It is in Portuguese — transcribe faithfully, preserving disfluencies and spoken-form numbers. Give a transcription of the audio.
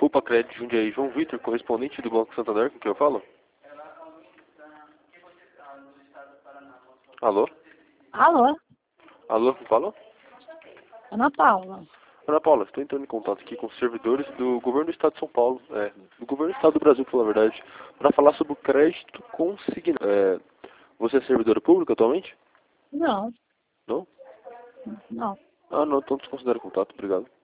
Copa Crédito Jundiaí, João Vitor, correspondente do Banco Santander, com quem eu falo? Alô? Alô? Alô, quem fala? Ana Paula. Ana Paula, estou entrando em contato aqui com os servidores do governo do estado de São Paulo, é, do governo do estado do Brasil, pela verdade, para falar sobre o crédito consignado. É, você é servidora pública atualmente? Não, Não? não. Ah, não, então desconsidero o contato, obrigado.